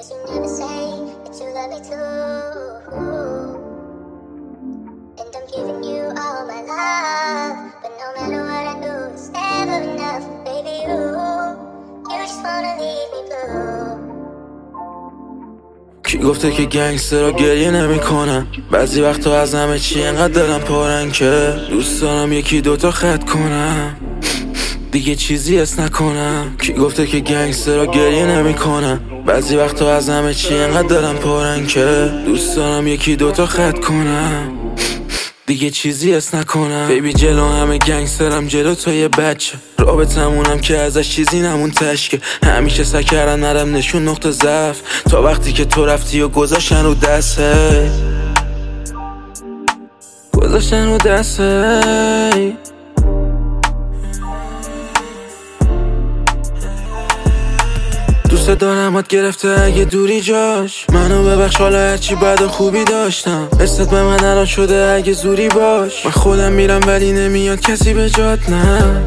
Guess you never say that you love me too. And I'm giving you all my love, but no matter what I do, it's never enough. Baby, you just wanna leave me blue. کی گفته که گنگسترها گریه نمی کنن؟ بعضی وقتا از همه چی انقدر دلم پرن که دوست دارم یکی دوتا خط کنم، دیگه چیزی اس نکنم. کی گفته که گنگسترها گریه نمی کنن؟ بعضی وقتا از همه چی انقدر دلم پرن که دوست دارم یکی دوتا خط کنم، دیگه چیزی اس نکنم. بیبی جلو همه گنگسترم، جلو تو یه بچه رابطمونم که ازش چیزی نمون تشکه. همیشه سعی کردن نرم نشون نقطه ضعف، تا وقتی که تو رفتی و گذاشتن رو دسته، گذاشتن رو دسته. دوست دارمت گرفته اگه دوری جاش، منو ببخش حالا هرچی بد و خوبی داشتم. حست به من الان شده اگه زوری باش، من خودم میرم ولی نمیاد کسی به جات. نه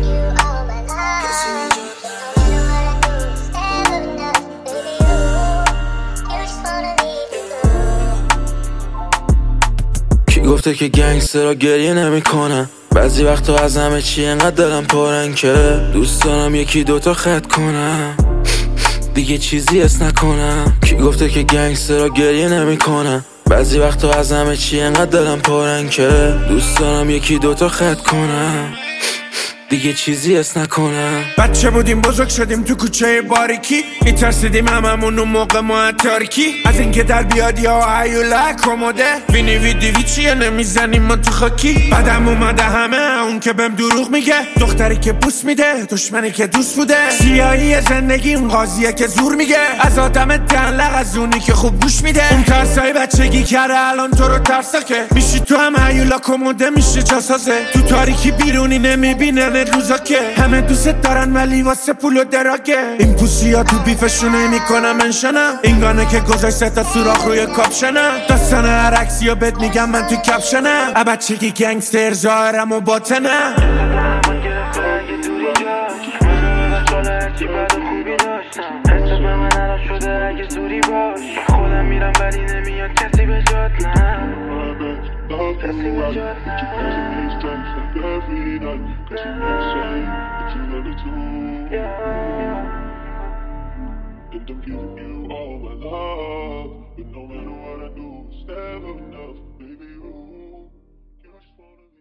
کی گفته که گنگسترها گریه نمی کنن؟ بعضی وقتا از همه چی انقدر دلم پرن که دوست دارم یکی دوتا خط کنم، دیگه چیزی اس نکنم. کی گفته که گنگسترها گریه نمی کنن؟ بعضی وقتا از همه چی انقدر دلم پرن که دوست دارم یکی دوتا خط کنم، دیگه چیزی اس نکنم. بچه بودیم بزرگ شدیم تو کوچه باریکی، میترسیدیم هممون اون موقع ما تاریکی، از اینکه در بیاد یا هیولا کموده وینی ویدیوی چیه نمیزنیم ما تو خاکی. بعدم اومده همه اون که بهم دروغ میگه، دختری که بوس میده دشمنی که دوست بوده، سیاهی زندگی اون قاضیه که زور میگه، از آدم دلق از اونی که خوب گوش میده. اون ترسای بچگی کرده الان تو رو ترساکه، میشی تو هم هیولا کموده میشه جاسازه، تو تاریکی بیرونی نمیبینه روزا که همه دوست دارن ولی واسه پول و دراگه. این پوسی ها تو بیفشونه میکنم منشنم، این گانه که گذاشت تا سوراخ روی کاپشنم، داستان هر عکسی ها بهت میگم من تو کپشنم، بچگی گنگستر ظاهرم و باطنم. خودم میرم ولی نمیاد کسی به جات. نه Every night, 'cause you never say that you love me too. And I'm giving you all my love, but no matter what I do, it's never enough, baby. You just wanna